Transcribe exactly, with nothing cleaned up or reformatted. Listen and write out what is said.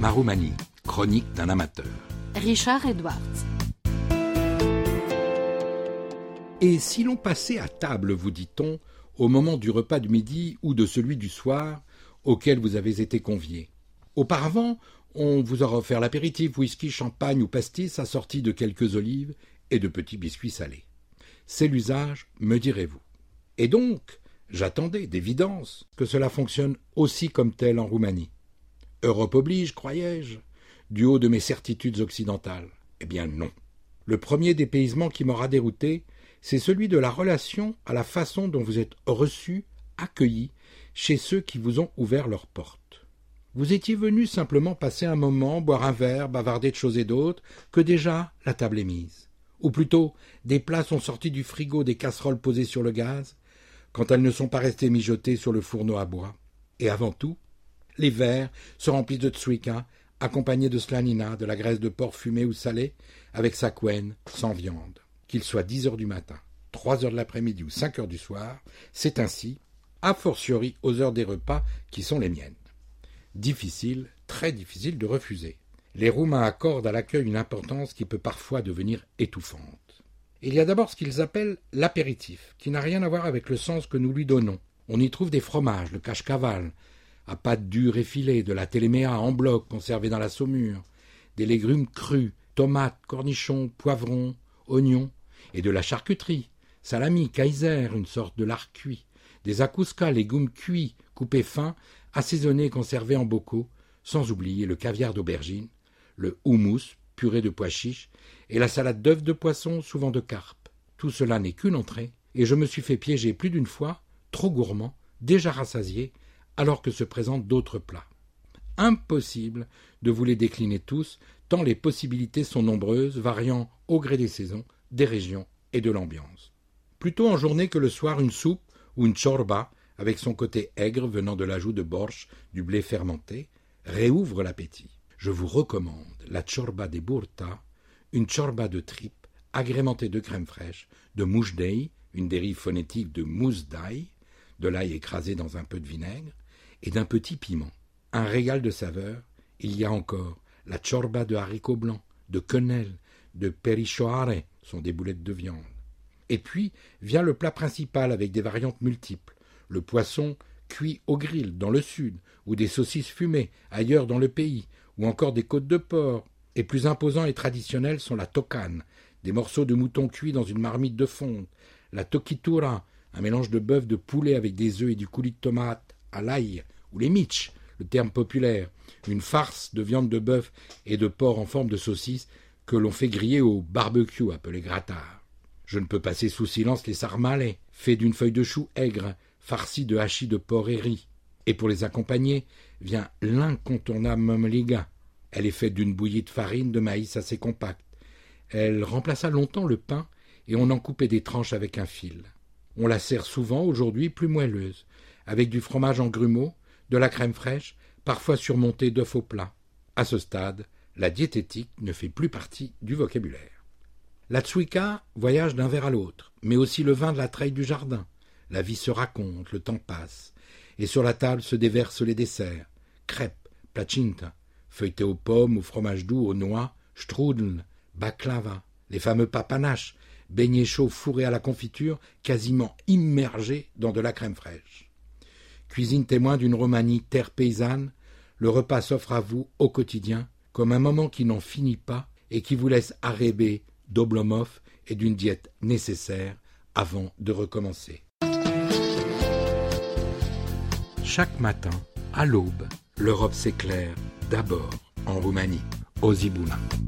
Ma Roumanie, chronique d'un amateur. Richard Edwards. Et si l'on passait à table, vous dit-on, au moment du repas de midi ou de celui du soir auquel vous avez été conviés. Auparavant, on vous aura offert l'apéritif, whisky, champagne ou pastis assorti de quelques olives et de petits biscuits salés. C'est l'usage, me direz-vous. Et donc, j'attendais d'évidence que cela fonctionne aussi comme tel en Roumanie. Europe oblige, croyais-je, du haut de mes certitudes occidentales. Eh bien non. Le premier dépaysement qui m'aura dérouté, c'est celui de la relation à la façon dont vous êtes reçus, accueillis, chez ceux qui vous ont ouvert leurs portes. Vous étiez venus simplement passer un moment, boire un verre, bavarder de choses et d'autres, que déjà la table est mise. Ou plutôt, des plats sont sortis du frigo des casseroles posées sur le gaz, quand elles ne sont pas restées mijotées sur le fourneau à bois. Et avant tout, les verres se remplissent de tsouika, accompagnés de slanina, de la graisse de porc fumée ou salée, avec sa couenne, sans viande. Qu'il soit dix heures du matin, trois heures de l'après-midi ou cinq heures du soir, c'est ainsi, a fortiori aux heures des repas qui sont les miennes. Difficile, très difficile de refuser. Les Roumains accordent à l'accueil une importance qui peut parfois devenir étouffante. Il y a d'abord ce qu'ils appellent l'apéritif, qui n'a rien à voir avec le sens que nous lui donnons. On y trouve des fromages, le cache-caval, à pâte dure et filée, de la téléméa en bloc conservée dans la saumure, des légumes crus, tomates, cornichons, poivrons, oignons, et de la charcuterie, salami, kaiser, une sorte de lard cuit, des akouska, légumes cuits, coupés fins, assaisonnés et conservés en bocaux, sans oublier le caviar d'aubergine, le houmous, purée de pois chiches, et la salade d'œufs de poisson, souvent de carpe. Tout cela n'est qu'une entrée, et je me suis fait piéger plus d'une fois, trop gourmand, déjà rassasié, alors que se présentent d'autres plats. Impossible de vous les décliner tous, tant les possibilités sont nombreuses, variant au gré des saisons, des régions et de l'ambiance. Plutôt en journée que le soir, une soupe ou une chorba, avec son côté aigre venant de l'ajout de borsch, du blé fermenté, réouvre l'appétit. Je vous recommande la chorba de burta, une chorba de tripes agrémentée de crème fraîche, de mouche d'ail, une dérive phonétique de mousse d'ail, de l'ail écrasé dans un peu de vinaigre, et d'un petit piment. Un régal de saveurs. Il y a encore la chorba de haricots blancs, de quenelle, de perichoare, sont des boulettes de viande. Et puis vient le plat principal avec des variantes multiples. Le poisson cuit au grill dans le sud, ou des saucisses fumées ailleurs dans le pays, ou encore des côtes de porc. Et plus imposants et traditionnels sont la tokane, des morceaux de mouton cuits dans une marmite de fonte, la tokitura, un mélange de bœuf, de poulet avec des œufs et du coulis de tomate à l'ail, ou les mitch, le terme populaire, une farce de viande de bœuf et de porc en forme de saucisse que l'on fait griller au barbecue appelé gratard. Je ne peux passer sous silence les sarmalais, faits d'une feuille de chou aigre, farcie de hachis de porc et riz. Et pour les accompagner, vient l'incontournable mamliga. Elle est faite d'une bouillie de farine de maïs assez compacte. Elle remplaça longtemps le pain et on en coupait des tranches avec un fil. On la sert souvent aujourd'hui plus moelleuse, avec du fromage en grumeaux, de la crème fraîche, parfois surmontée d'œufs au plat. À ce stade, la diététique ne fait plus partie du vocabulaire. La tsouika voyage d'un verre à l'autre, mais aussi le vin de la treille du jardin. La vie se raconte, le temps passe, et sur la table se déversent les desserts. Crêpes, placinta, feuilletés aux pommes, au fromage doux, aux noix, strudel, baklava, les fameux papanaches, beignets chauds fourrés à la confiture, quasiment immergés dans de la crème fraîche. Cuisine témoin d'une Roumanie terre paysanne, le repas s'offre à vous au quotidien comme un moment qui n'en finit pas et qui vous laisse arrêbé d'Oblomov et d'une diète nécessaire avant de recommencer. Chaque matin, à l'aube, l'Europe s'éclaire d'abord en Roumanie, au Zibuna.